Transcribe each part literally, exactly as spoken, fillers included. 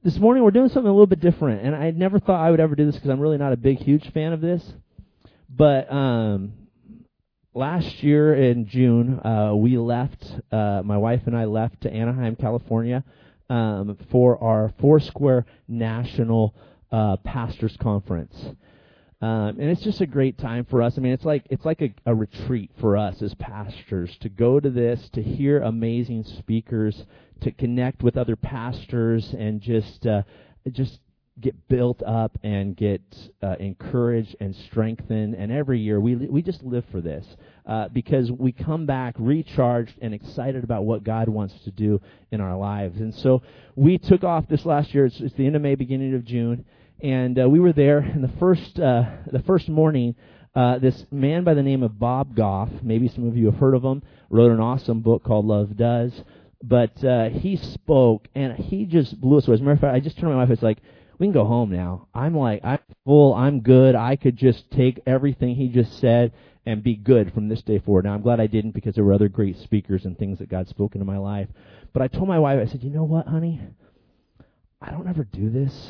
this morning we're doing something a little bit different, and I never thought I would ever do this because I'm really not a big, huge fan of this. But um, last year in June, uh, we left, uh, my wife and I left to Anaheim, California, um, for our Foursquare National uh, Pastors Conference. Um, and it's just a great time for us. I mean, it's like it's like a, a retreat for us as pastors to go to this, to hear amazing speakers, to connect with other pastors, and just uh, just get built up and get uh, encouraged and strengthened. And every year we we just live for this uh, because we come back recharged and excited about what God wants to do in our lives. And so we took off this last year. It's, it's the end of May, beginning of June. And uh, we were there, and the first uh, the first morning, uh, this man by the name of Bob Goff, maybe some of you have heard of him, wrote an awesome book called Love Does. But uh, he spoke, and he just blew us away. As a matter of fact, I just turned to my wife, it's like, we can go home now. I'm like, I'm full, I'm good. I could just take everything he just said and be good from this day forward. Now, I'm glad I didn't because there were other great speakers and things that God spoke into my life. But I told my wife, I said, you know what, honey? I don't ever do this.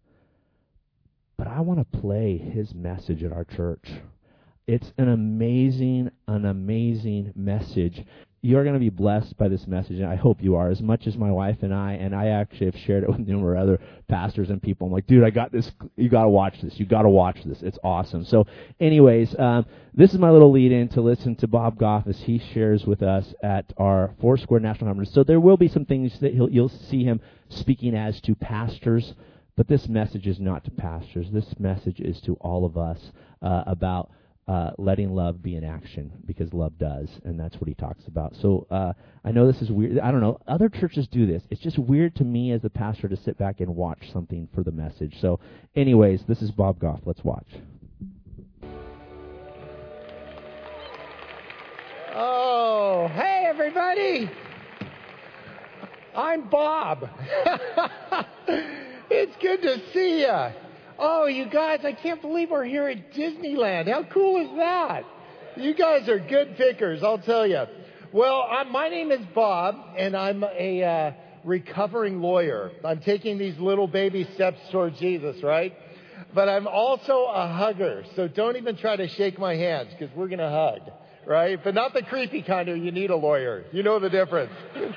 But I want to play his message at our church. It's an amazing, an amazing message. You're going to be blessed by this message, and I hope you are, as much as my wife and I, and I actually have shared it with numerous other pastors and people. I'm like, dude, I got this. You got to watch this. You got to watch this. It's awesome. So anyways, um, this is my little lead-in to listen to Bob Goff as he shares with us at our Foursquare National Conference. So there will be some things that he'll, you'll see him speaking as to pastors. But this message is not to pastors. This message is to all of us uh, about uh, letting love be in action, because love does, and that's what he talks about. So uh, I know this is weird. I don't know. Other churches do this. It's just weird to me as a pastor to sit back and watch something for the message. So anyways, this is Bob Goff. Let's watch. Oh, hey, everybody. I'm Bob. It's good to see you. Oh, you guys, I can't believe we're here at Disneyland. How cool is that? You guys are good pickers, I'll tell you. Well, I'm, my name is Bob, and I'm a uh, recovering lawyer. I'm taking these little baby steps toward Jesus, right? But I'm also a hugger, so don't even try to shake my hands, because we're going to hug, right? But not the creepy kind of, you need a lawyer. You know the difference.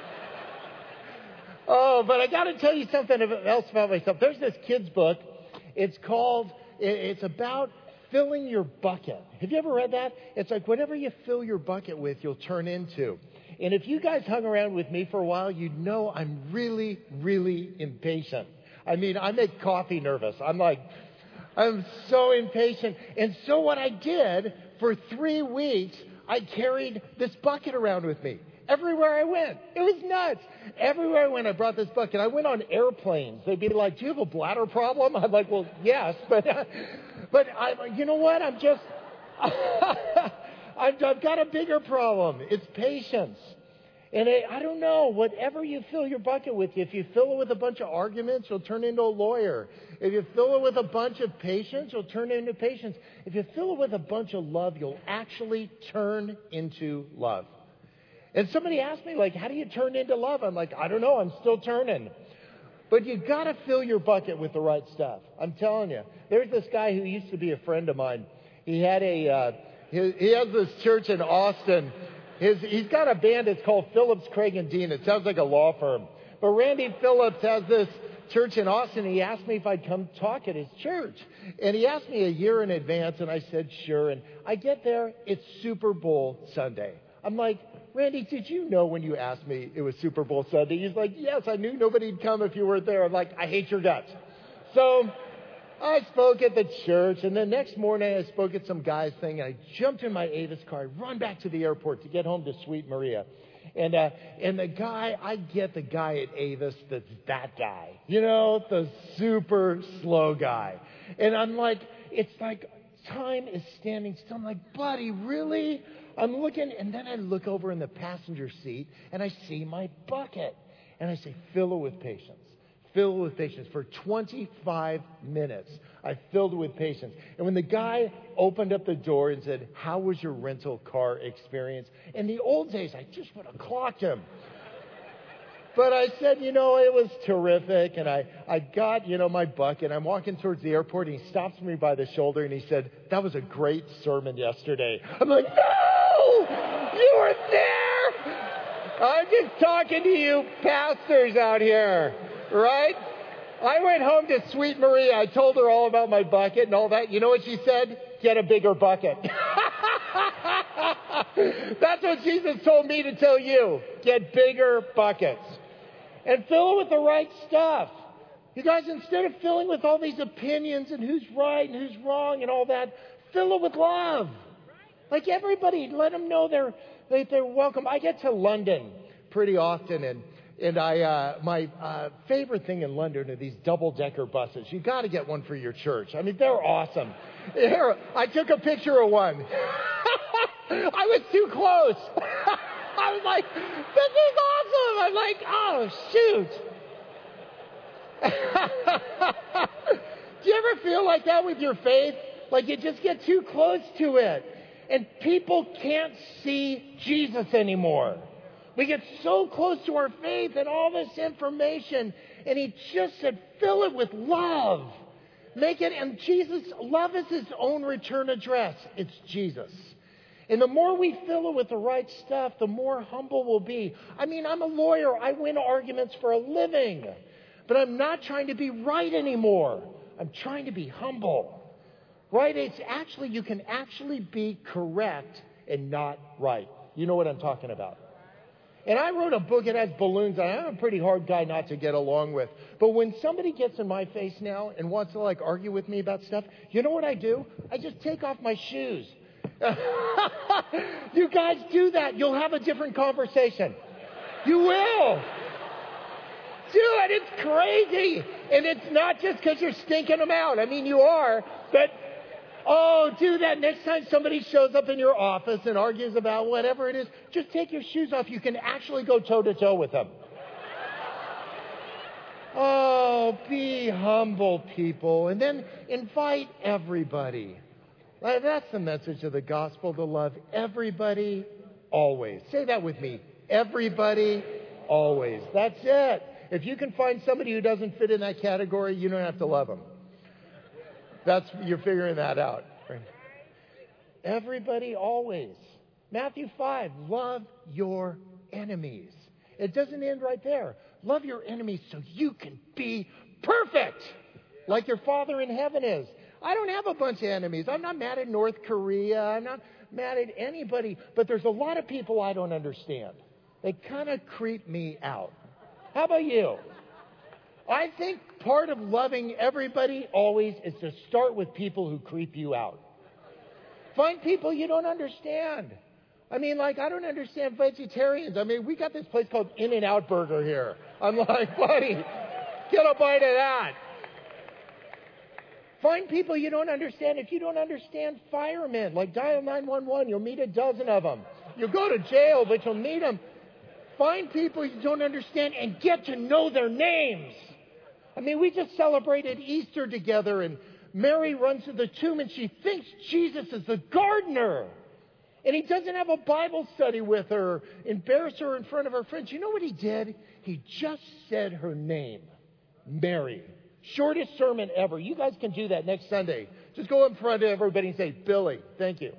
Oh, but I got to tell you something else about myself. There's this kid's book. It's called, it's about filling your bucket. Have you ever read that? It's like whatever you fill your bucket with, you'll turn into. And if you guys hung around with me for a while, you'd know I'm really, really impatient. I mean, I make coffee nervous. I'm like, I'm so impatient. And so what I did for three weeks, I carried this bucket around with me. Everywhere I went. It was nuts. Everywhere I went, I brought this bucket. I went on airplanes. They'd be like, do you have a bladder problem? I'm like, well, yes. But uh, but I, you know what? I'm just, I've, I've got a bigger problem. It's patience. And I, I don't know, whatever you fill your bucket with, if you fill it with a bunch of arguments, you'll turn into a lawyer. If you fill it with a bunch of patience, you'll turn into patience. If you fill it with a bunch of love, you'll actually turn into love. And somebody asked me, like, how do you turn into love? I'm like, I don't know. I'm still turning. But you got to fill your bucket with the right stuff. I'm telling you. There's this guy who used to be a friend of mine. He had a, uh, he, he has this church in Austin. His, he's got a band. It's called Phillips, Craig and Dean. It sounds like a law firm. But Randy Phillips has this church in Austin. He asked me if I'd come talk at his church. And he asked me a year in advance, and I said, sure. And I get there. It's Super Bowl Sunday. I'm like, Randy, did you know when you asked me it was Super Bowl Sunday? He's like, yes, I knew nobody'd come if you weren't there. I'm like, I hate your guts. So I spoke at the church, and the next morning I spoke at some guy's thing. I jumped in my Avis car, I run back to the airport to get home to Sweet Maria. And uh, and the guy, I get the guy at Avis that's that guy. You know, the super slow guy. And I'm like, it's like time is standing still. I'm like, buddy, really? I'm looking, and then I look over in the passenger seat, and I see my bucket. And I say, fill it with patience. Fill it with patience. For twenty-five minutes, I filled it with patience. And when the guy opened up the door and said, how was your rental car experience? In the old days, I just would have clocked him. But I said, you know, it was terrific. And I, I got, you know, my bucket. I'm walking towards the airport, and he stops me by the shoulder, and he said, that was a great sermon yesterday. I'm like, no! You were there! I'm just talking to you pastors out here, right? I went home to Sweet Maria. I told her all about my bucket and all that. You know what she said? Get a bigger bucket. That's what Jesus told me to tell you. Get bigger buckets. And fill it with the right stuff. You guys, instead of filling with all these opinions and who's right and who's wrong and all that, fill it with love. Like everybody, let them know they're, they, they're welcome. I get to London pretty often, and And I, uh, my uh, favorite thing in London are these double-decker buses. You got to get one for your church. I mean, they're awesome. Here, I took a picture of one. I was too close. I was like, this is awesome. I'm like, oh, shoot. Do you ever feel like that with your faith? Like you just get too close to it. And people can't see Jesus anymore. We get so close to our faith and all this information. And he just said, fill it with love. Make it, and Jesus, love is his own return address. It's Jesus. And the more we fill it with the right stuff, the more humble we'll be. I mean, I'm a lawyer. I win arguments for a living. But I'm not trying to be right anymore. I'm trying to be humble. Right? It's actually, you can actually be correct and not right. You know what I'm talking about. And I wrote a book, it has balloons, and I'm a pretty hard guy not to get along with. But when somebody gets in my face now and wants to like argue with me about stuff, you know what I do? I just take off my shoes. You guys do that. You'll have a different conversation. You will. Do it. It's crazy. And it's not just because you're stinking them out. I mean, you are, but oh, do that. Next time somebody shows up in your office and argues about whatever it is, just take your shoes off. You can actually go toe-to-toe with them. Oh, be humble, people. And then invite everybody. That's the message of the gospel, to love everybody always. Say that with me. Everybody always. That's it. If you can find somebody who doesn't fit in that category, you don't have to love them. That's, you're figuring that out. Everybody always. Matthew five, love your enemies. It doesn't end right there. Love your enemies so you can be perfect, like your Father in heaven is. I don't have a bunch of enemies. I'm not mad at North Korea. I'm not mad at anybody. But there's a lot of people I don't understand. They kind of creep me out. How about you? I think part of loving everybody always is to start with people who creep you out. Find people you don't understand. I mean, like, I don't understand vegetarians. I mean, we got this place called In-N-Out Burger here. I'm like, buddy, get a bite of that. Find people you don't understand. If you don't understand firemen, like dial nine one one. You'll meet a dozen of them. You'll go to jail, but you'll meet them. Find people you don't understand and get to know their names. I mean, we just celebrated Easter together, and Mary runs to the tomb, and she thinks Jesus is the gardener. And he doesn't have a Bible study with her, embarrass her in front of her friends. You know what he did? He just said her name, Mary. Shortest sermon ever. You guys can do that next Sunday. Just go in front of everybody and say, Billy, thank you.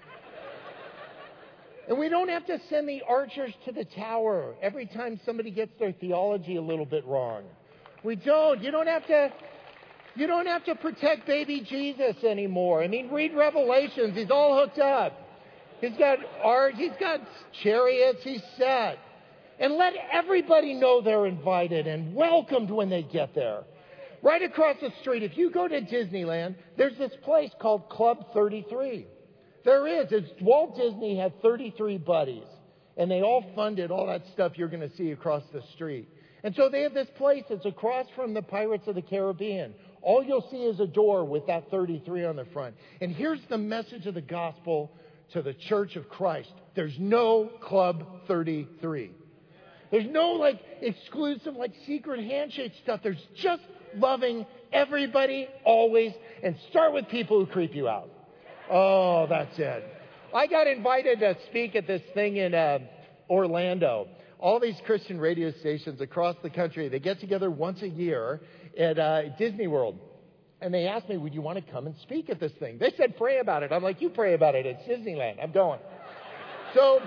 And we don't have to send the archers to the tower every time somebody gets their theology a little bit wrong. We don't. You don't have to, you don't have to protect baby Jesus anymore. I mean, read Revelations. He's all hooked up. He's got art. He's got chariots. He's set. And let everybody know they're invited and welcomed when they get there. Right across the street, if you go to Disneyland, there's this place called Club thirty-three. There is. It's, Walt Disney had thirty-three buddies, and they all funded all that stuff you're going to see across the street. And so they have this place that's across from the Pirates of the Caribbean. All you'll see is a door with that thirty-three on the front. And here's the message of the gospel to the Church of Christ. There's no Club thirty-three. There's no like exclusive, like secret handshake stuff. There's just loving everybody always, and start with people who creep you out. Oh, that's it. I got invited to speak at this thing in uh, Orlando. all these Christian radio stations across the country, they get together once a year at uh, Disney World. And they asked me, would you want to come and speak at this thing? They said, pray about it. I'm like, you pray about it. It's Disneyland. I'm going. So,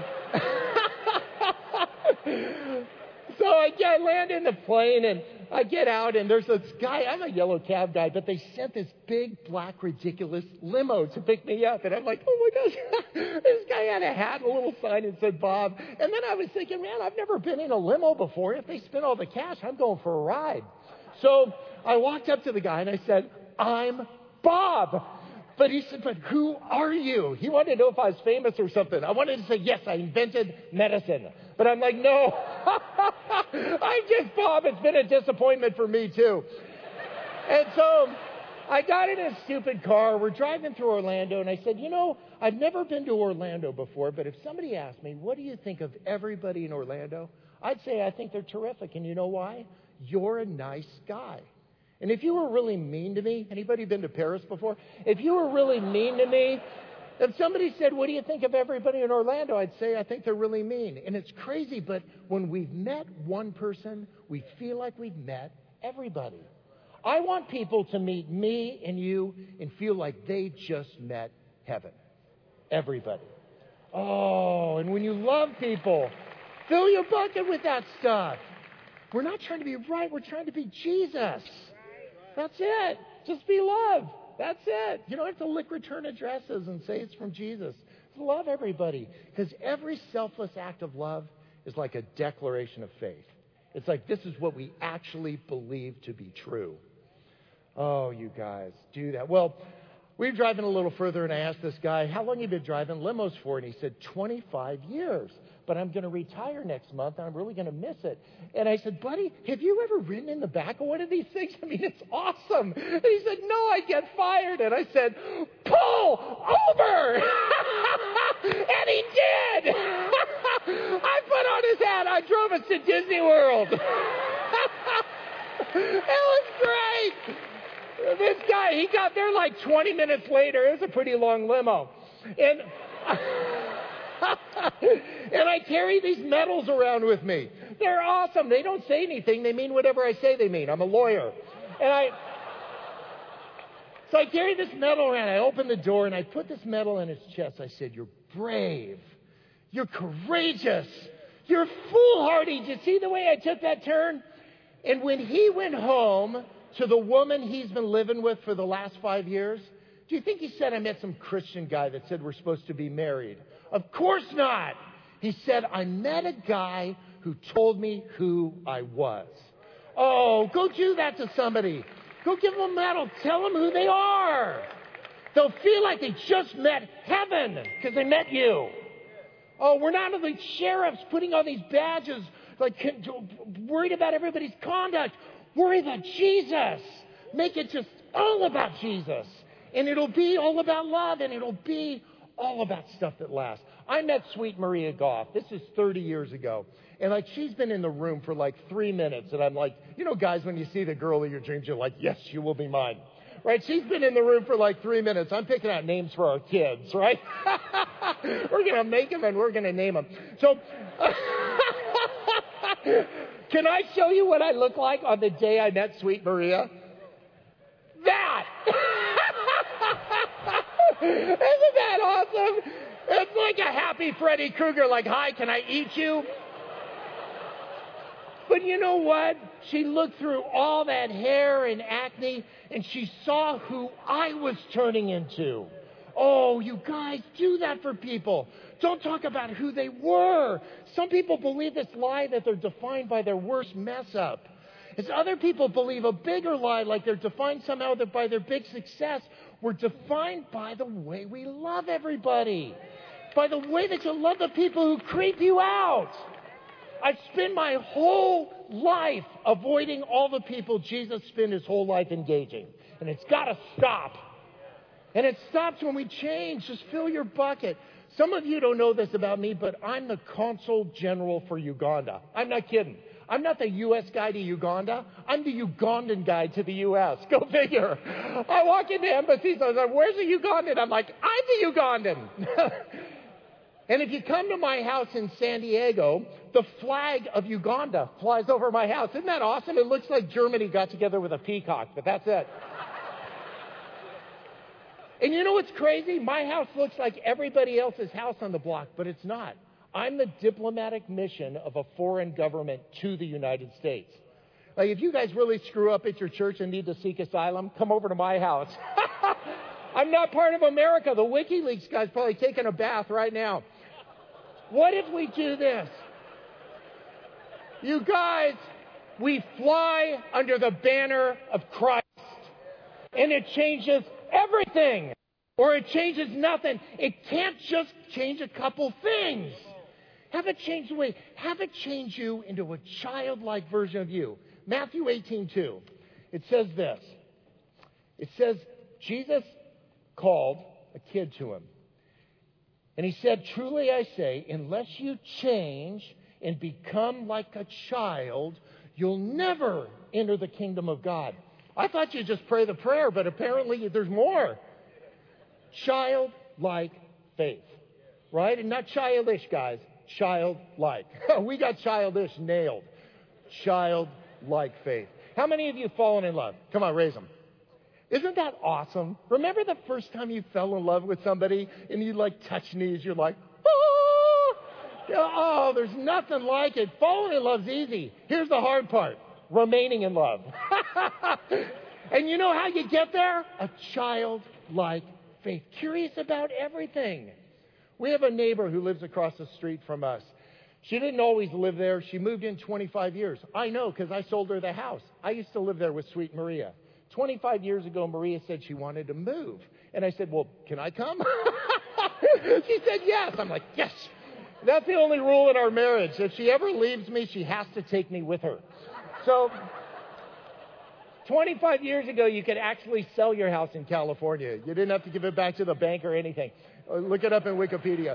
so I get land in the plane and I get out and there's this guy. I'm a yellow cab guy, but they sent this big, black, ridiculous limo to pick me up. And I'm like, oh my gosh, this guy had a hat and a little sign and said Bob. And then I was thinking, man, I've never been in a limo before. If they spend all the cash, I'm going for a ride. So I walked up to the guy and I said, I'm Bob. But he said, but who are you? He wanted to know if I was famous or something. I wanted to say, yes, I invented medicine. But I'm like, no, I'm just Bob. It's been a disappointment for me, too. And so I got in a stupid car. We're driving through Orlando, and I said, you know, I've never been to Orlando before, but if somebody asked me, what do you think of everybody in Orlando? I'd say I think they're terrific. And you know why? You're a nice guy. And if you were really mean to me, anybody been to Paris before? If you were really mean to me, if somebody said, what do you think of everybody in Orlando? I'd say, I think they're really mean. And it's crazy, but when we've met one person, we feel like we've met everybody. I want people to meet me and you and feel like they just met heaven. Everybody. Oh, and when you love people, fill your bucket with that stuff. We're not trying to be right. We're trying to be Jesus. That's it. Just be love. That's it. You don't have to lick return addresses and say it's from Jesus. Love everybody. Because every selfless act of love is like a declaration of faith. It's like this is what we actually believe to be true. Oh, you guys, do that. Well, we were driving a little further and I asked this guy, how long have you been driving limos for? And he said, twenty-five years. But I'm going to retire next month, and I'm really going to miss it. And I said, buddy, have you ever ridden in the back of one of these things? I mean, it's awesome. And he said, no, I get fired. And I said, pull over. And he did. I put on his hat. I drove us to Disney World. It was great. This guy, he got there like twenty minutes later. It was a pretty long limo. And... and I carry these medals around with me. They're awesome. They don't say anything. They mean whatever I say they mean. I'm a lawyer. And I, so I carry this medal around. I open the door and I put this medal in his chest. I said, you're brave. You're courageous. You're foolhardy. Did you see the way I took that turn? And when he went home to the woman he's been living with for the last five years, do you think he said, I met some Christian guy that said we're supposed to be married? Of course not. He said, I met a guy who told me who I was. Oh, go do that to somebody. Go give them a medal. Tell them who they are. They'll feel like they just met heaven because they met you. Oh, we're not like sheriffs putting on these badges, like worried about everybody's conduct. Worry about Jesus. Make it just all about Jesus. And it'll be all about love, and it'll be all about stuff that lasts. I met Sweet Maria Goff. This is thirty years ago. And like she's been in the room for like three minutes. And I'm like, you know, guys, when you see the girl of your dreams, you're like, yes, you will be mine. Right? She's been in the room for like three minutes. I'm picking out names for our kids, right? We're going to make them and we're going to name them. So can I show you what I look like on the day I met Sweet Maria? That! Isn't that awesome? It's like a happy Freddy Krueger, like, hi, can I eat you? But you know what? She looked through all that hair and acne, and she saw who I was turning into. Oh, you guys, do that for people. Don't talk about who they were. Some people believe this lie that they're defined by their worst mess up. As other people believe a bigger lie, like they're defined somehow by their big success. We're defined by the way we love everybody. By the way that you love the people who creep you out. I spend my whole life avoiding all the people Jesus spent his whole life engaging. And it's got to stop. And it stops when we change. Just fill your bucket. Some of you don't know this about me, but I'm the consul general for Uganda. I'm not kidding. I'm not the U S guy to Uganda. I'm the Ugandan guy to the U S. Go figure. I walk into embassies. I was like, where's the Ugandan? I'm like, I'm the Ugandan. And if you come to my house in San Diego, the flag of Uganda flies over my house. Isn't that awesome? It looks like Germany got together with a peacock, but that's it. And you know what's crazy? My house looks like everybody else's house on the block, but it's not. I'm the diplomatic mission of a foreign government to the United States. Like, if you guys really screw up at your church and need to seek asylum, come over to my house. I'm not part of America. The WikiLeaks guy's probably taking a bath right now. What if we do this? You guys, we fly under the banner of Christ, and it changes everything, or it changes nothing. It can't just change a couple things. Have it change the way. Have it change you into a childlike version of you. Matthew eighteen two. It says this. It says Jesus called a kid to him. And he said, truly I say, unless you change and become like a child, you'll never enter the kingdom of God. I thought you'd just pray the prayer, but apparently there's more. Childlike faith. Right? And not childish, guys. Childlike. We got childish nailed. Childlike faith. How many of you have fallen in love? Come on, raise them. Isn't that awesome? Remember the first time you fell in love with somebody and you like touch knees, you're like, oh, oh, there's nothing like it. Falling in love's easy. Here's the hard part. Remaining in love. And you know how you get there? A childlike faith. Curious about everything. We have a neighbor who lives across the street from us. She didn't always live there. She moved in twenty-five years. I know because I sold her the house. I used to live there with Sweet Maria. twenty-five years ago, Maria said she wanted to move. And I said, well, can I come? She said yes. I'm like, yes. That's the only rule in our marriage. If she ever leaves me, she has to take me with her. So twenty-five years ago, you could actually sell your house in California. You didn't have to give it back to the bank or anything. Look it up in Wikipedia.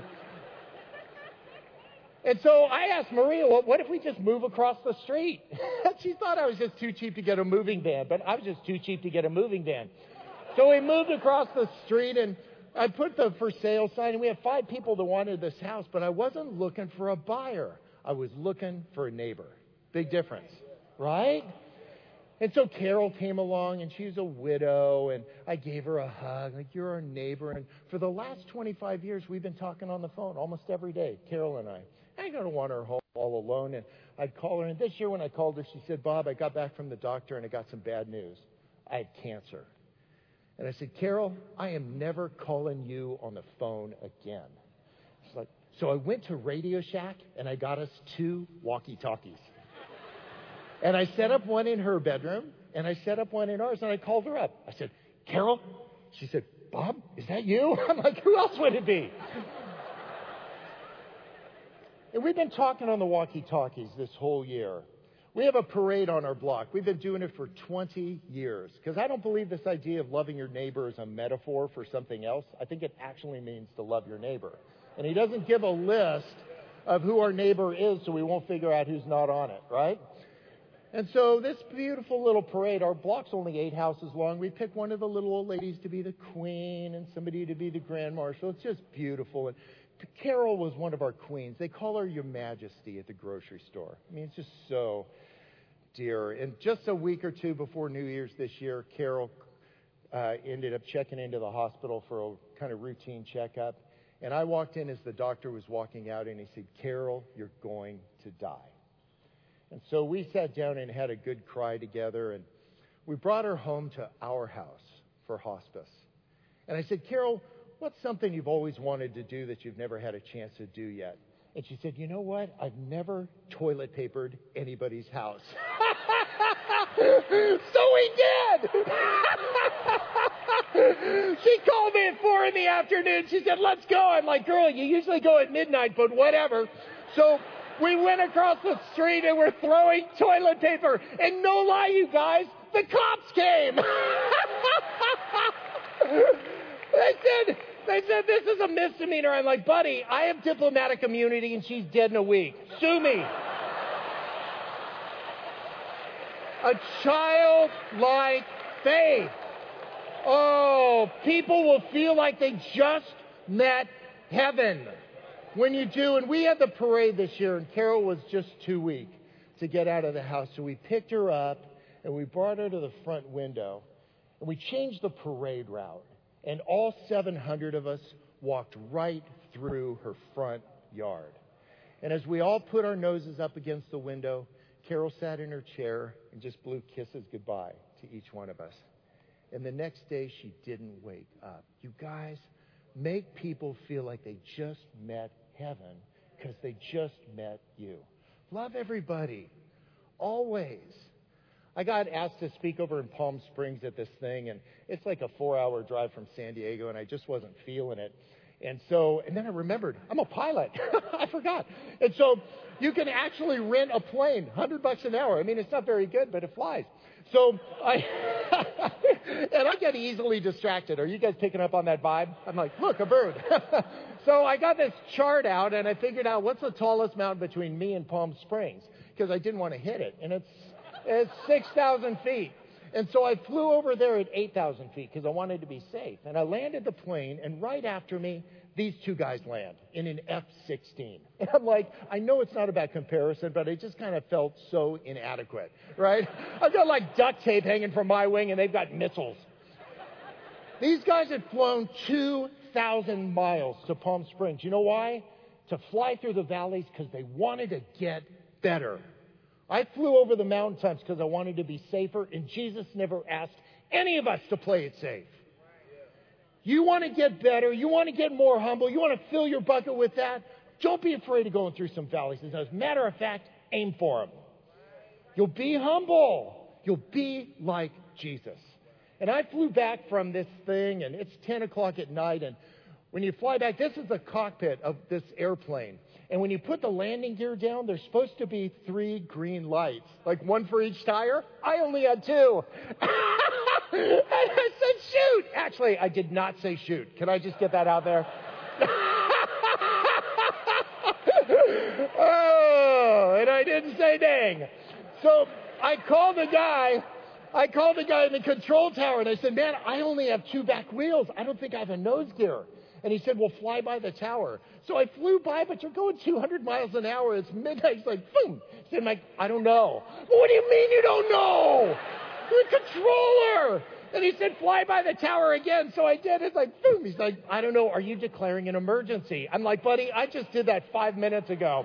And so I asked Maria, well, what if we just move across the street? She thought I was just too cheap to get a moving van, but I was just too cheap to get a moving van. So we moved across the street, and I put the for sale sign, and we had five people that wanted this house, but I wasn't looking for a buyer. I was looking for a neighbor. Big difference, right? And so Carol came along, and she's a widow, and I gave her a hug, like, you're our neighbor. And for the last twenty-five years, we've been talking on the phone almost every day, Carol and I. I don't want her home all alone. And I'd call her. And this year when I called her, she said, Bob, I got back from the doctor and I got some bad news. I had cancer. And I said, Carol, I am never calling you on the phone again. She's like, so I went to Radio Shack and I got us two walkie-talkies. And I set up one in her bedroom and I set up one in ours and I called her up. I said, Carol? She said, Bob, is that you? I'm like, who else would it be? And we've been talking on the walkie-talkies this whole year. We have a parade on our block. We've been doing it for twenty years. Because I don't believe this idea of loving your neighbor is a metaphor for something else. I think it actually means to love your neighbor. And he doesn't give a list of who our neighbor is so we won't figure out who's not on it, right? And so this beautiful little parade, our block's only eight houses long. We pick one of the little old ladies to be the queen and somebody to be the grand marshal. It's just beautiful. And Carol was one of our queens. They call her Your Majesty at the grocery store. I mean, it's just so dear. And just a week or two before New Year's this year, Carol uh, ended up checking into the hospital for a kind of routine checkup. And I walked in as the doctor was walking out, and he said, Carol, you're going to die. And so we sat down and had a good cry together, and we brought her home to our house for hospice. And I said, Carol, what's something you've always wanted to do that you've never had a chance to do yet? And she said, you know what? I've never toilet papered anybody's house. So we did! She called me at four in the afternoon. She said, let's go. I'm like, girl, you usually go at midnight, but whatever. So we went across the street and we're throwing toilet paper. And no lie, you guys, the cops came. They said, they said, this is a misdemeanor. I'm like, buddy, I have diplomatic immunity and she's dead in a week. Sue me. A childlike faith. Oh, people will feel like they just met heaven. When you do, and we had the parade this year, and Carol was just too weak to get out of the house, so we picked her up, and we brought her to the front window, and we changed the parade route, and all seven hundred of us walked right through her front yard. And as we all put our noses up against the window, Carol sat in her chair and just blew kisses goodbye to each one of us. And the next day, she didn't wake up. You guys, make people feel like they just met heaven because they just met you. Love everybody. Always. I got asked to speak over in Palm Springs at this thing, and it's like a four-hour drive from San Diego, and I just wasn't feeling it. And so, and then I remembered, I'm a pilot. I forgot. And so you can actually rent a plane, one hundred bucks an hour. I mean, it's not very good, but it flies. So I, and I get easily distracted. Are you guys picking up on that vibe? I'm like, look, a bird. So I got this chart out, and I figured out what's the tallest mountain between me and Palm Springs, because I didn't want to hit it. And it's, it's six thousand feet. And so I flew over there at eight thousand feet because I wanted to be safe. And I landed the plane, and right after me, these two guys land in an F sixteen. And I'm like, I know it's not about comparison, but I just kind of felt so inadequate, right? I've got like duct tape hanging from my wing, and they've got missiles. These guys had flown two thousand miles to Palm Springs. You know why? To fly through the valleys because they wanted to get better. I flew over the mountaintops because I wanted to be safer, and Jesus never asked any of us to play it safe. You want to get better. You want to get more humble. You want to fill your bucket with that. Don't be afraid of going through some valleys. As a matter of fact, aim for them. You'll be humble. You'll be like Jesus. And I flew back from this thing, and it's ten o'clock at night, and when you fly back, this is the cockpit of this airplane. And when you put the landing gear down, there's supposed to be three green lights, like one for each tire. I only had two. And I said, shoot. Actually, I did not say shoot. Can I just get that out there? Oh, and I didn't say dang. So I called the guy. I called the guy in the control tower, and I said, man, I only have two back wheels. I don't think I have a nose gear. And he said, well, fly by the tower. So I flew by, but you're going two hundred miles an hour. It's midnight. He's like, boom. He said, Mike, I don't know. Well, what do you mean you don't know? You're a controller. And he said, fly by the tower again. So I did. It's like, boom. He's like, I don't know. Are you declaring an emergency? I'm like, buddy, I just did that five minutes ago.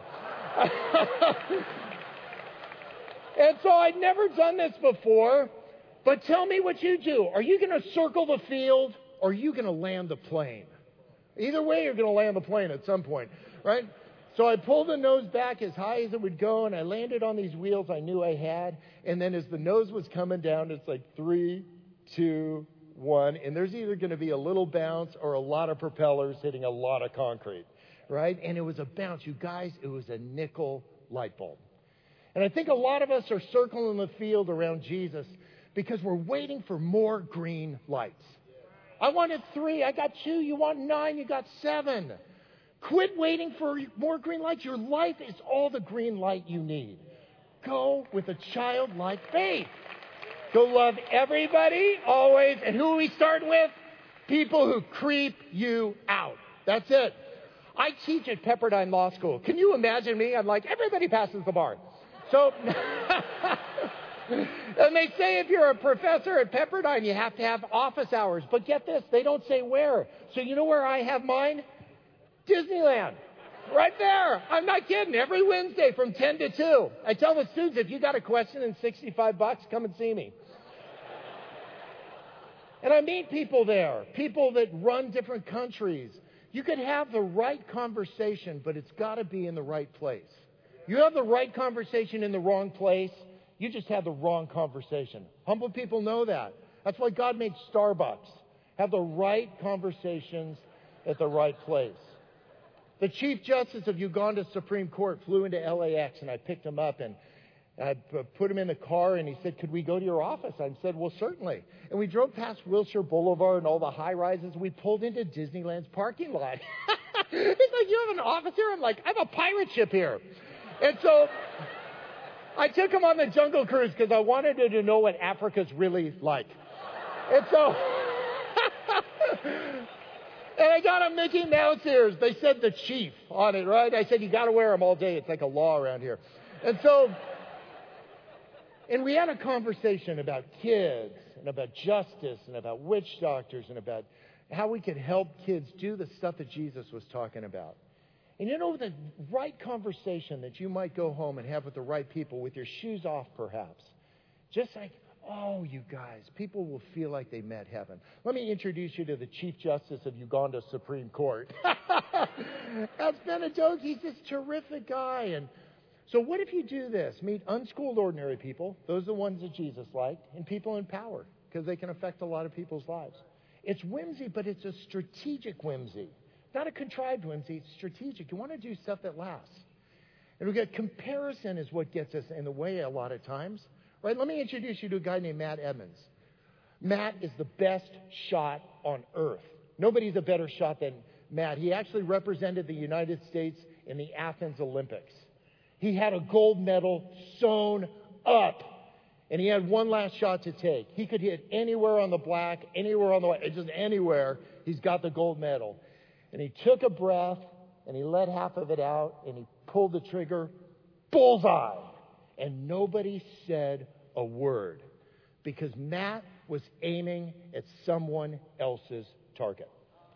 And so I'd never done this before. But tell me what you do. Are you going to circle the field, or are you going to land the plane? Either way, you're going to land the plane at some point, right? So I pulled the nose back as high as it would go, and I landed on these wheels I knew I had. And then as the nose was coming down, it's like three, two, one. And there's either going to be a little bounce or a lot of propellers hitting a lot of concrete, right? And it was a bounce. You guys, it was a nickel light bulb. And I think a lot of us are circling the field around Jesus because we're waiting for more green lights. I wanted three. I got two. You want nine. You got seven. Quit waiting for more green lights. Your life is all the green light you need. Go with a childlike faith. Go love everybody, always. And who are we starting with? People who creep you out. That's it. I teach at Pepperdine Law School. Can you imagine me? I'm like, everybody passes the bar. So... And they say if you're a professor at Pepperdine, you have to have office hours. But get this, they don't say where. So you know where I have mine? Disneyland. Right there. I'm not kidding. Every Wednesday from ten to two. I tell the students, if you got a question and sixty-five bucks, come and see me. And I meet people there, people that run different countries. You can have the right conversation, but it's got to be in the right place. You have the right conversation in the wrong place, you just had the wrong conversation. Humble people know that. That's why God made Starbucks. Have the right conversations at the right place. The Chief Justice of Uganda's Supreme Court flew into L A X, and I picked him up, and I put him in the car, and he said, could we go to your office? I said, well, certainly. And we drove past Wilshire Boulevard and all the high-rises. We pulled into Disneyland's parking lot. He's like, you have an office here? I'm like, I have a pirate ship here. And so... I took him on the Jungle Cruise because I wanted him to know what Africa's really like. And so, And I got a Mickey Mouse ears. They said the chief on it, right? I said, you got to wear them all day. It's like a law around here. And so, and we had a conversation about kids and about justice and about witch doctors and about how we could help kids do the stuff that Jesus was talking about. And you know, the right conversation that you might go home and have with the right people, with your shoes off perhaps, just like, oh, you guys, people will feel like they met heaven. Let me introduce you to the Chief Justice of Uganda's Supreme Court. That's been a joke. He's this terrific guy. And so what if you do this? Meet unschooled ordinary people. Those are the ones that Jesus liked. And people in power, because they can affect a lot of people's lives. It's whimsy, but it's a strategic whimsy. Not a contrived whimsy. It's strategic. You want to do stuff that lasts. And we got comparison is what gets us in the way a lot of times. Right? Let me introduce you to a guy named Matt Edmonds. Matt is the best shot on earth. Nobody's a better shot than Matt. He actually represented the United States in the Athens Olympics. He had a gold medal sewn up, and he had one last shot to take. He could hit anywhere on the black, anywhere on the white, just anywhere. He's got the gold medal. And he took a breath, and he let half of it out, and he pulled the trigger. Bullseye! And nobody said a word because Matt was aiming at someone else's target.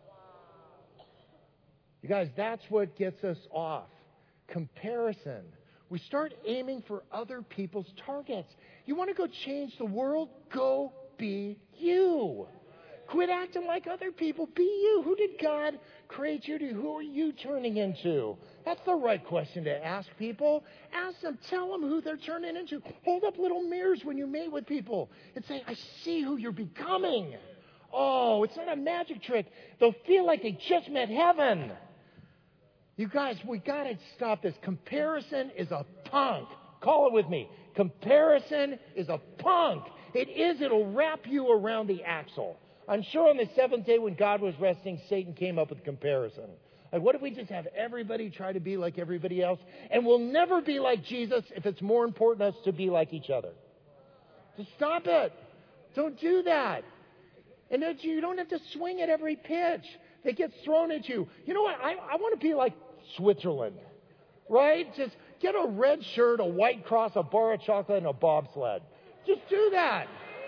You guys, that's what gets us off. Comparison. We start aiming for other people's targets. You want to go change the world? Go be you. Quit acting like other people. Be you. Who did God create you to? Who are you turning into? That's the right question to ask people. Ask them. Tell them who they're turning into. Hold up little mirrors when you meet with people and say, I see who you're becoming. Oh, it's not a magic trick. They'll feel like they just met heaven. You guys, we got to stop this. Comparison is a punk. Call it with me. Comparison is a punk. It is. It'll wrap you around the axle. I'm sure on the seventh day when God was resting, Satan came up with comparison. Like, what if we just have everybody try to be like everybody else? And we'll never be like Jesus if it's more important to us to be like each other. Just stop it. Don't do that. And that you don't have to swing at every pitch that gets thrown at you. You know what? I, I want to be like Switzerland, right? Just get a red shirt, a white cross, a bar of chocolate, and a bobsled. Just do that.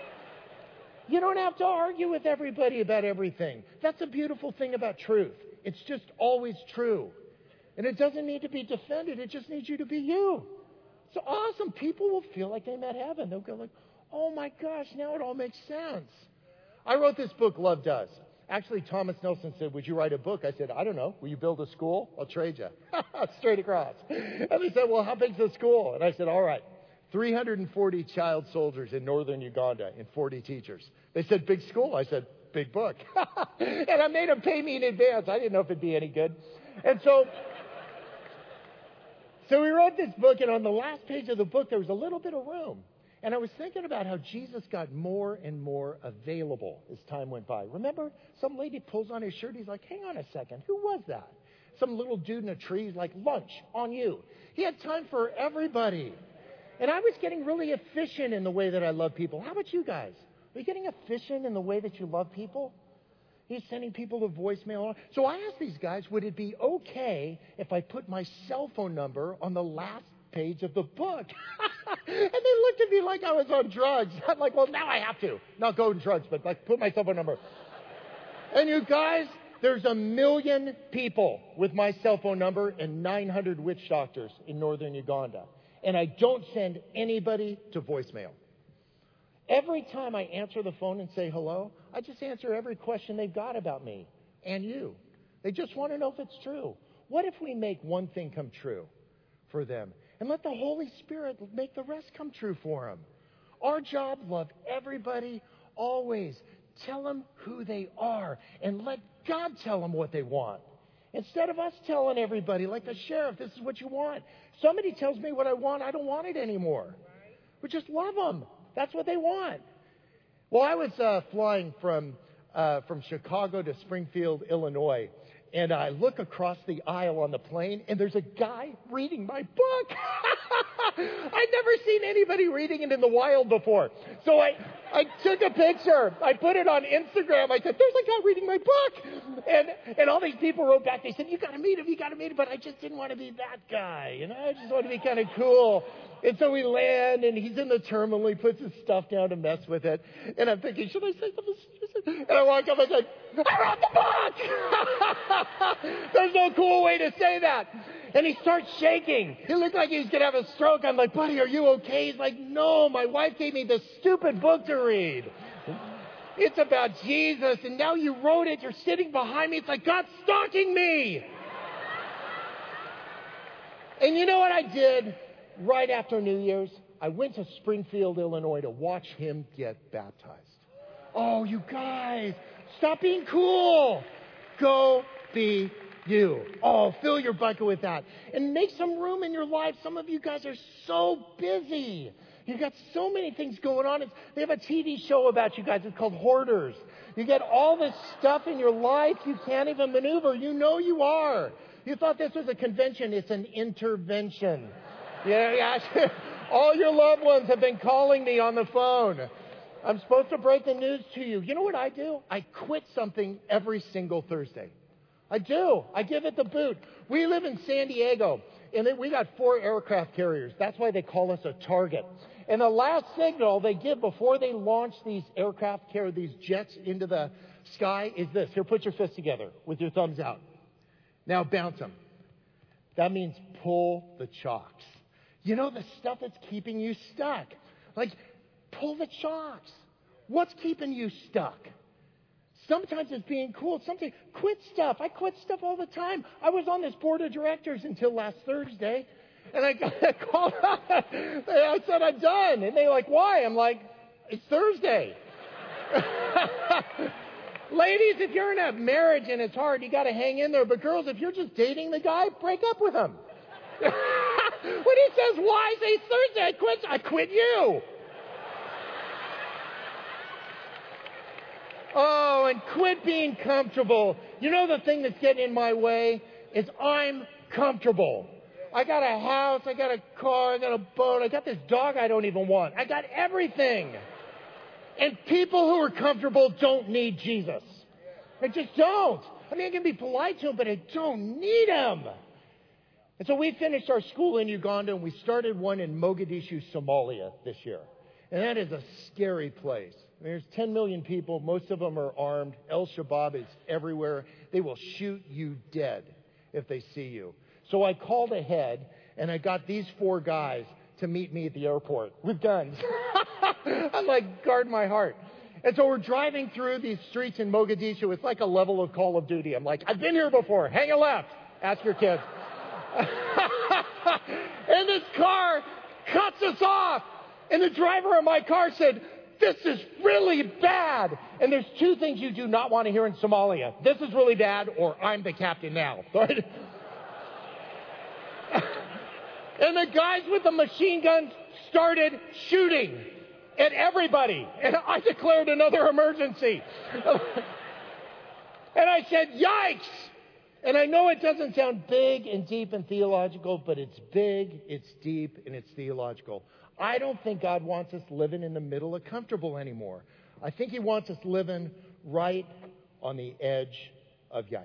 You don't have to argue with everybody about everything. That's a beautiful thing about truth. It's just always true. And it doesn't need to be defended. It just needs you to be you. It's awesome. People will feel like they met heaven. They'll go like, oh my gosh, now it all makes sense. I wrote this book, Love Does. Actually, Thomas Nelson said, would you write a book? I said, I don't know. Will you build a school? I'll trade you. Straight across. And they said, well, how big's the school? And I said, all right. three hundred forty child soldiers in northern Uganda and forty teachers. They said, big school. I said, big book. And I made them pay me in advance. I didn't know if it'd be any good. And so, so we wrote this book, and on the last page of the book, there was a little bit of room. And I was thinking about how Jesus got more and more available as time went by. Remember, some lady pulls on his shirt. He's like, hang on a second. Who was that? Some little dude in a tree. He's like, lunch on you. He had time for everybody. And I was getting really efficient in the way that I love people. How about you guys? Are you getting efficient in the way that you love people? He's sending people to voicemail. So I asked these guys, would it be okay if I put my cell phone number on the last page of the book? And they looked at me like I was on drugs. I'm like, well, now I have to. Not go on drugs, but like put my cell phone number. And you guys, there's a million people with my cell phone number and nine hundred witch doctors in northern Uganda. And I don't send anybody to voicemail. Every time I answer the phone and say hello, I just answer every question they've got about me and you. They just want to know if it's true. What if we make one thing come true for them and let the Holy Spirit make the rest come true for them? Our job, love everybody, always. Tell them who they are and let God tell them what they want. Instead of us telling everybody, like the sheriff, this is what you want. Somebody tells me what I want, I don't want it anymore. We just love them. That's what they want. Well, I was uh, flying from uh, from Chicago to Springfield, Illinois, and I look across the aisle on the plane, and there's a guy reading my book. I'd never seen anybody reading it in the wild before. So I, I took a picture. I put it on Instagram. I said, there's a guy reading my book. And and all these people wrote back. They said, you got to meet him. You got to meet him. But I just didn't want to be that guy. You know, I just want to be kind of cool. And so we land, and he's in the terminal. He puts his stuff down to mess with it. And I'm thinking, should I say something? And I walk up and I say, I wrote the book! There's no cool way to say that. And he starts shaking. He looked like he was going to have a stroke. I'm like, buddy, are you okay? He's like, no, my wife gave me this stupid book to read. It's about Jesus, and now you wrote it. You're sitting behind me. It's like God's stalking me. And you know what I did right after New Year's? I went to Springfield, Illinois to watch him get baptized. Oh, you guys, stop being cool. Go be you. Oh, fill your bucket with that. And make some room in your life. Some of you guys are so busy. You've got so many things going on. It's, they have a T V show about you guys. It's called Hoarders. You get all this stuff in your life you can't even maneuver. You know you are. You thought this was a convention. It's an intervention. Yeah, yeah. All your loved ones have been calling me on the phone. I'm supposed to break the news to you. You know what I do? I quit something every single Thursday. I do. I give it the boot. We live in San Diego, and we got four aircraft carriers. That's why they call us a target. And the last signal they give before they launch these aircraft carrier, these jets into the sky is this. Here, put your fists together with your thumbs out. Now bounce them. That means pull the chocks. You know the stuff that's keeping you stuck. Like, pull the chocks. What's keeping you stuck? Sometimes it's being cool. Sometimes quit stuff. I quit stuff all the time. I was on this board of directors until last Thursday. And I got a call. I said, I'm done. And they're like, why? I'm like, it's Thursday. Ladies, if you're in a marriage and it's hard, you got to hang in there. But girls, if you're just dating the guy, break up with him. When he says, why? Say, it's Thursday. I quit. I quit you. Oh, and quit being comfortable. You know the thing that's getting in my way is I'm comfortable. I got a house, I got a car, I got a boat, I got this dog I don't even want. I got everything. And people who are comfortable don't need Jesus. They just don't. I mean, I can be polite to them, but I don't need him. And so we finished our school in Uganda, and we started one in Mogadishu, Somalia this year. And that is a scary place. There's ten million people. Most of them are armed. El-Shabaab is everywhere. They will shoot you dead if they see you. So I called ahead, and I got these four guys to meet me at the airport with guns. I'm like, guard my heart. And so we're driving through these streets in Mogadishu. It's like a level of Call of Duty. I'm like, I've been here before. Hang a left. Ask your kids. And this car cuts us off. And the driver of my car said, this is really bad. And there's two things you do not want to hear in Somalia. This is really bad, or I'm the captain now. Right? And the guys with the machine guns started shooting at everybody. And I declared another emergency. And I said, yikes! And I know it doesn't sound big and deep and theological, but it's big, it's deep, and it's theological. I don't think God wants us living in the middle of comfortable anymore. I think he wants us living right on the edge of yikes.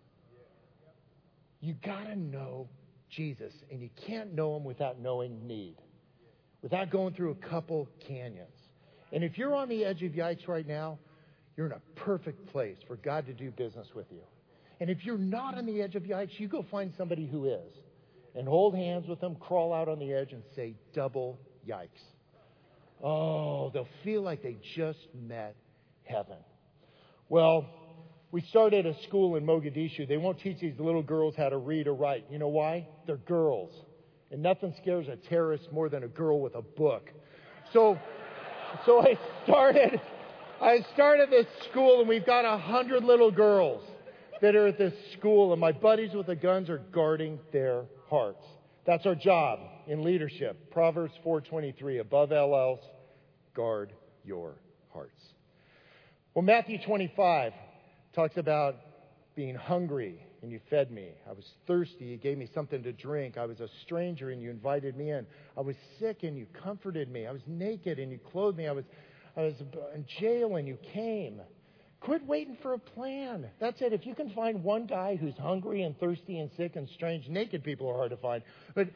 You gotta know Jesus, and you can't know him without knowing need, without going through a couple canyons. And if you're on the edge of yikes right now, you're in a perfect place for God to do business with you. And if you're not on the edge of yikes, you go find somebody who is, and hold hands with them, crawl out on the edge, and say, double yikes. Oh, they'll feel like they just met heaven. Well, we started a school in Mogadishu. They won't teach these little girls how to read or write. You know why? They're girls. And nothing scares a terrorist more than a girl with a book. So, so I started, I started this school, and we've got a hundred little girls that are at this school, and my buddies with the guns are guarding their hearts. That's our job in leadership. Proverbs four twenty-three, above all else, guard your hearts. Well, Matthew twenty-five talks about being hungry, and you fed me. I was thirsty, you gave me something to drink. I was a stranger, and you invited me in. I was sick, and you comforted me. I was naked, and you clothed me. I was I was in jail and you came. Quit waiting for a plan. That's it. If you can find one guy who's hungry and thirsty and sick and strange, naked people are hard to find. But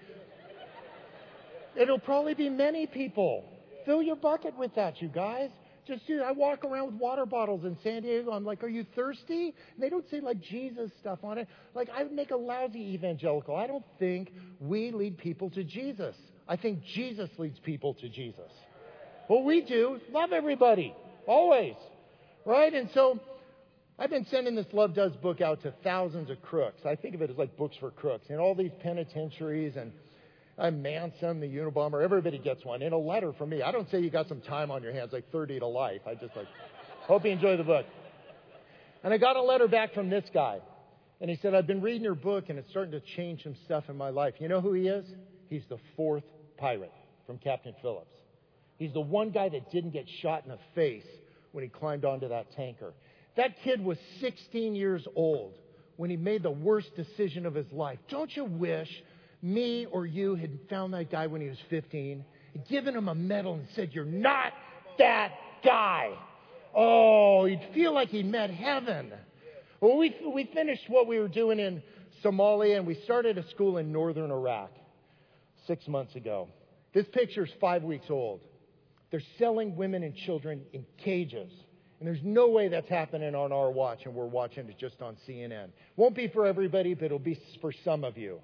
it'll probably be many people. Fill your bucket with that, you guys. Just do. I walk around with water bottles in San Diego. I'm like, are you thirsty? And they don't say like Jesus stuff on it. Like, I would make a lousy evangelical. I don't think we lead people to Jesus. I think Jesus leads people to Jesus. What we do is love everybody. Always. Right? And so I've been sending this Love Does book out to thousands of crooks. I think of it as like books for crooks. And all these penitentiaries and I'm Manson, the Unabomber. Everybody gets one. In a letter from me. I don't say you got some time on your hands, like thirty to life. I just like, hope you enjoy the book. And I got a letter back from this guy. And he said, I've been reading your book and it's starting to change some stuff in my life. You know who he is? He's the fourth pirate from Captain Phillips. He's the one guy that didn't get shot in the face when he climbed onto that tanker. That kid was sixteen years old when he made the worst decision of his life. Don't you wish me or you had found that guy when he was fifteen, and given him a medal and said, you're not that guy? Oh, he'd feel like he met heaven. Well, we, we finished what we were doing in Somalia, and we started a school in northern Iraq six months ago. This picture's five weeks old. They're selling women and children in cages. And there's no way that's happening on our watch, and we're watching it just on C N N. Won't be for everybody, but it'll be for some of you.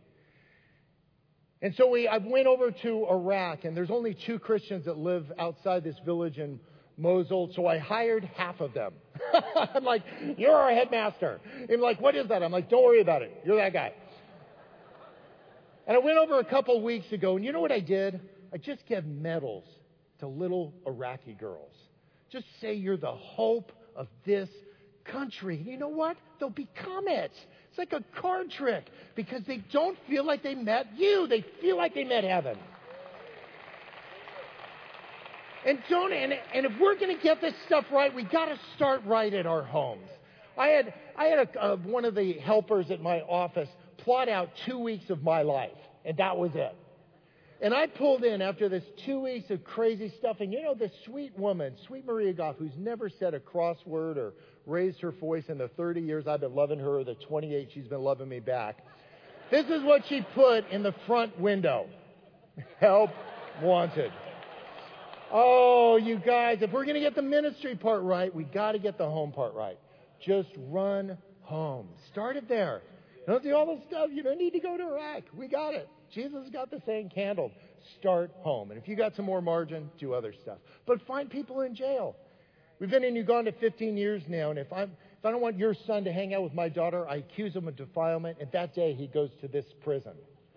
And so we, I went over to Iraq, and there's only two Christians that live outside this village in Mosul, so I hired half of them. I'm like, you're our headmaster. I'm like, what is that? I'm like, don't worry about it. You're that guy. And I went over a couple weeks ago, and you know what I did? I just gave medals to little Iraqi girls. Just say you're the hope of this country. You know what? They'll become it. It's like a card trick because they don't feel like they met you. They feel like they met heaven. And don't and, and if we're going to get this stuff right, we got to start right at our homes. I had I had a, uh, one of the helpers at my office plot out two weeks of my life, and that was it. And I pulled in after this two weeks of crazy stuff. And you know, this sweet woman, sweet Maria Goff, who's never said a crossword or raised her voice in the thirty years I've been loving her, or the twenty-eight she's been loving me back. This is what she put in the front window. Help wanted. Oh, you guys, if we're going to get the ministry part right, we got to get the home part right. Just run home. Start it there. Don't do all this stuff. You don't need to go to Iraq. We got it. Jesus got the thing handled. Start home. And if you got some more margin, do other stuff. But find people in jail. We've been in Uganda fifteen years now, and if, I'm, if I don't want your son to hang out with my daughter, I accuse him of defilement, and that day he goes to this prison.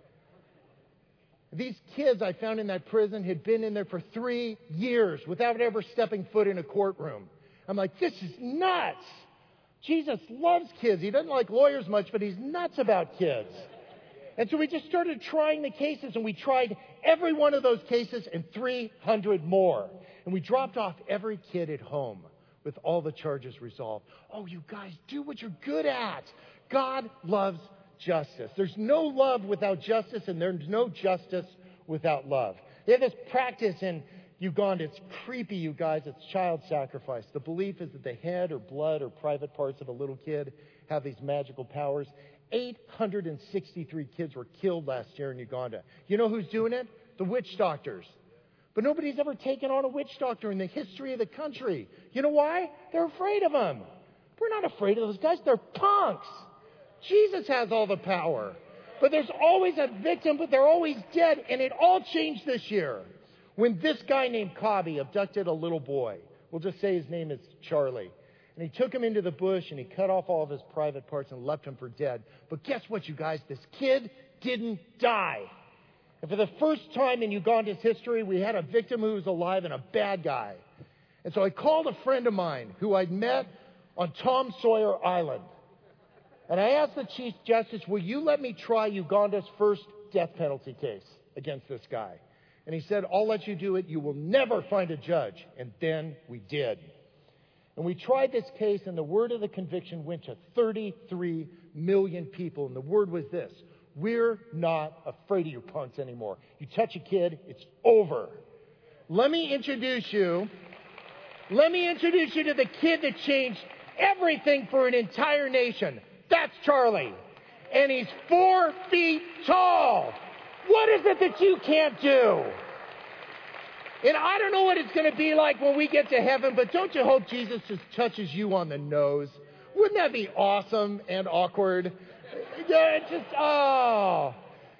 These kids I found in that prison had been in there for three years without ever stepping foot in a courtroom. I'm like, this is nuts. Jesus loves kids. He doesn't like lawyers much, but he's nuts about kids. And so we just started trying the cases, and we tried every one of those cases and three hundred more. And we dropped off every kid at home with all the charges resolved. Oh, you guys, do what you're good at. God loves justice. There's no love without justice, and there's no justice without love. They have this practice in Uganda. It's creepy, you guys. It's child sacrifice. The belief is that the head or blood or private parts of a little kid have these magical powers. eight hundred sixty-three kids were killed last year in Uganda. You know who's doing it? The witch doctors. But nobody's ever taken on a witch doctor in the history of the country. You know why? They're afraid of them. We're not afraid of those guys. They're punks. Jesus has all the power. But there's always a victim, but they're always dead. And it all changed this year when this guy named Kabi abducted a little boy. We'll just say his name is Charlie. And he took him into the bush and he cut off all of his private parts and left him for dead. But guess what, you guys? This kid didn't die. And for the first time in Uganda's history, we had a victim who was alive and a bad guy. And so I called a friend of mine who I'd met on Tom Sawyer Island. And I asked the Chief Justice, will you let me try Uganda's first death penalty case against this guy? And he said, I'll let you do it. You will never find a judge. And then we did. And we tried this case, and the word of the conviction went to thirty-three million people. And the word was this: we're not afraid of you punks anymore. You touch a kid, it's over. Let me introduce you Let me introduce you to the kid that changed everything for an entire nation. That's Charlie. And he's four feet tall. What is it that you can't do? And I don't know what it's going to be like when we get to heaven, but don't you hope Jesus just touches you on the nose? Wouldn't that be awesome and awkward? Yeah, it's just, oh.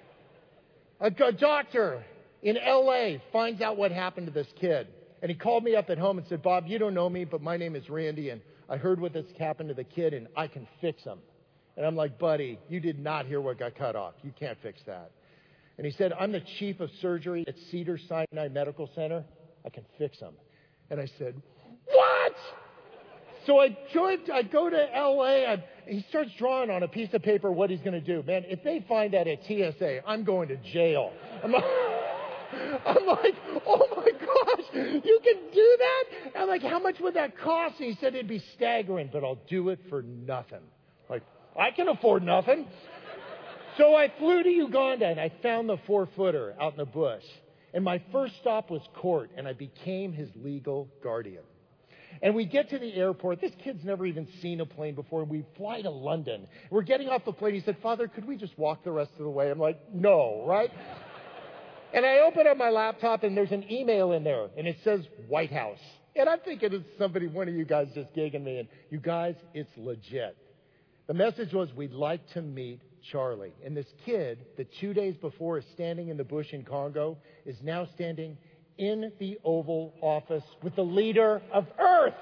A, a doctor in L A finds out what happened to this kid. And he called me up at home and said, Bob, you don't know me, but my name is Randy, and I heard what this happened to the kid, and I can fix him. And I'm like, buddy, you did not hear what got cut off. You can't fix that. And he said, I'm the chief of surgery at Cedars-Sinai Medical Center. I can fix him. And I said, what? So I joined, I go to L A, I, he starts drawing on a piece of paper what he's going to do. Man, if they find that at T S A, I'm going to jail. I'm like, I'm like, oh my gosh, you can do that? I'm like, how much would that cost? And he said it'd be staggering, but I'll do it for nothing. Like, I can afford nothing. So I flew to Uganda, and I found the four-footer out in the bush. And my first stop was court, and I became his legal guardian. And we get to the airport. This kid's never even seen a plane before. And we fly to London. We're getting off the plane. He said, Father, could we just walk the rest of the way? I'm like, no, right? And I open up my laptop, and there's an email in there, and it says White House. And I'm thinking it's somebody, one of you guys just gigging me. And you guys, it's legit. The message was, we'd like to meet Charlie. And this kid that two days before is standing in the bush in Congo is now standing in the Oval Office with the leader of Earth.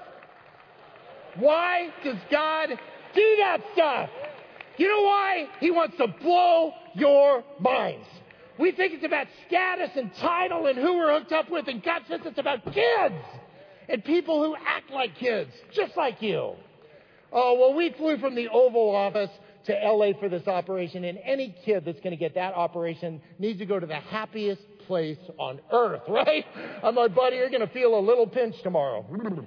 Why does God do that stuff? You know why? He wants to blow your minds. We think it's about status and title and who we're hooked up with, and God says it's about kids and people who act like kids, just like you. Oh, well, we flew from the Oval Office to L A for this operation, and any kid that's going to get that operation needs to go to the happiest place on earth, right? I'm like, buddy, you're going to feel a little pinch tomorrow.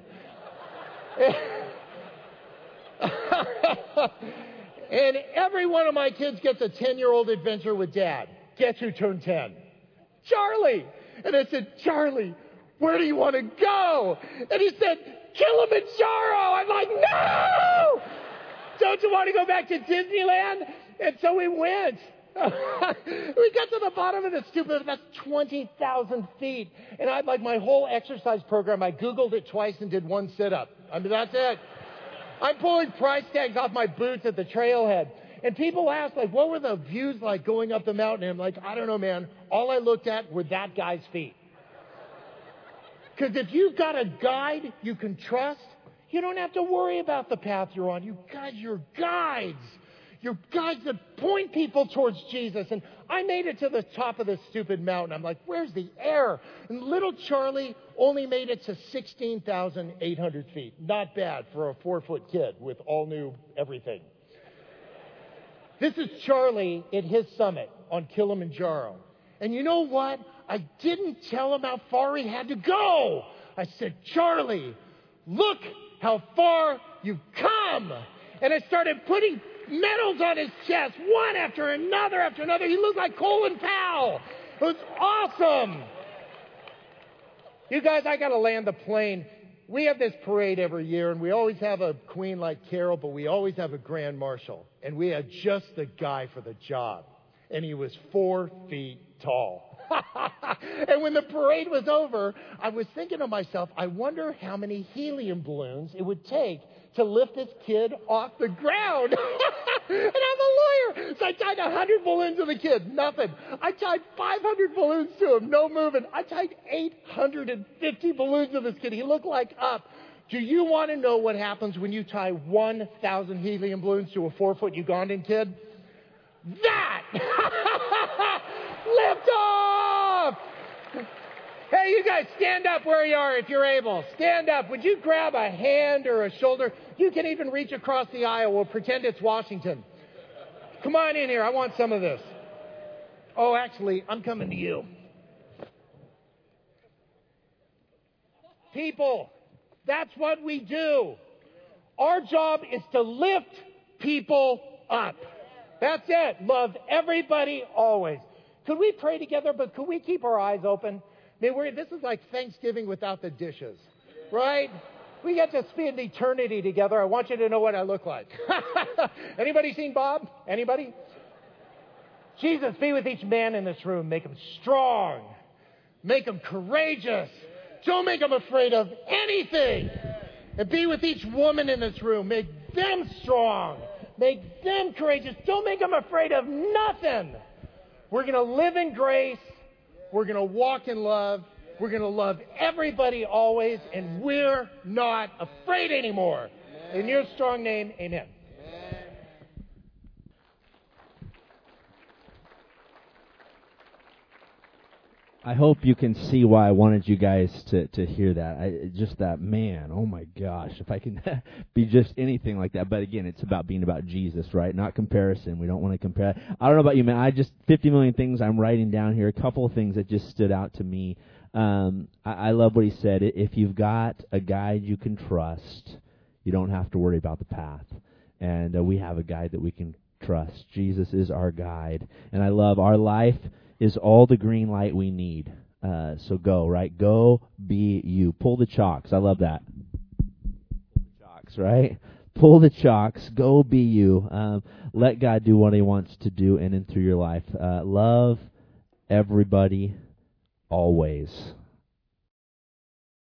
And every one of my kids gets a ten-year-old adventure with Dad. Guess who turned ten? Charlie. And I said, Charlie, where do you want to go? And he said, Kilimanjaro. I'm like, no! Don't you want to go back to Disneyland? And so we went. We got to the bottom of the stupid, that's twenty thousand feet. And I'd like my whole exercise program, I Googled it twice and did one sit-up. I mean, that's it. I'm pulling price tags off my boots at the trailhead. And people ask, like, what were the views like going up the mountain? And I'm like, I don't know, man. All I looked at were that guy's feet. Because if you've got a guide you can trust, you don't have to worry about the path you're on. You guys, you're guides. You're guides that point people towards Jesus. And I made it to the top of this stupid mountain. I'm like, where's the air? And little Charlie only made it to sixteen thousand eight hundred feet. Not bad for a four-foot kid with all new everything. This is Charlie at his summit on Kilimanjaro. And you know what? I didn't tell him how far he had to go. I said, Charlie, look how far you've come. And I started putting medals on his chest, one after another after another. He looked like Colin Powell. It was awesome. You guys, I got to land the plane. We have this parade every year, and we always have a queen like Carol, but we always have a grand marshal. And we had just the guy for the job. And he was four feet tall. And when the parade was over, I was thinking to myself, I wonder how many helium balloons it would take to lift this kid off the ground. And I'm a lawyer. So I tied one hundred balloons to the kid. Nothing. I tied five hundred balloons to him. No moving. I tied eight hundred fifty balloons to this kid. He looked like up. Do you want to know what happens when you tie one thousand helium balloons to a four-foot Ugandan kid? That! Lift off! Hey, you guys, stand up where you are if you're able. Stand up. Would you grab a hand or a shoulder? You can even reach across the aisle. We'll pretend it's Washington. Come on in here. I want some of this. Oh, actually, I'm coming to you. People, that's what we do. Our job is to lift people up. That's it. Love everybody always. Could we pray together, but could we keep our eyes open? I mean, we're, this is like Thanksgiving without the dishes, right? We get to spend eternity together. I want you to know what I look like. Anybody seen Bob? Anybody? Jesus, be with each man in this room. Make him strong. Make him courageous. Don't make them afraid of anything. And be with each woman in this room. Make them strong. Make them courageous. Don't make them afraid of nothing. We're going to live in grace. We're going to walk in love. We're going to love everybody always. And we're not afraid anymore. In your strong name, amen. I hope you can see why I wanted you guys to, to hear that. I, just that, man, oh my gosh, if I can be just anything like that. But again, it's about being about Jesus, right? Not comparison. We don't want to compare. I don't know about you, man. I just, fifty million things I'm writing down here. A couple of things that just stood out to me. Um, I, I love what he said. If you've got a guide you can trust, you don't have to worry about the path. And uh, we have a guide that we can trust. Jesus is our guide. And I love our life is all the green light we need. Uh, so go, right? Go be you. Pull the chocks. I love that. Pull the chocks, right? Pull the chocks. Go be you. Um, let God do what he wants to do in and through your life. Uh, love everybody always.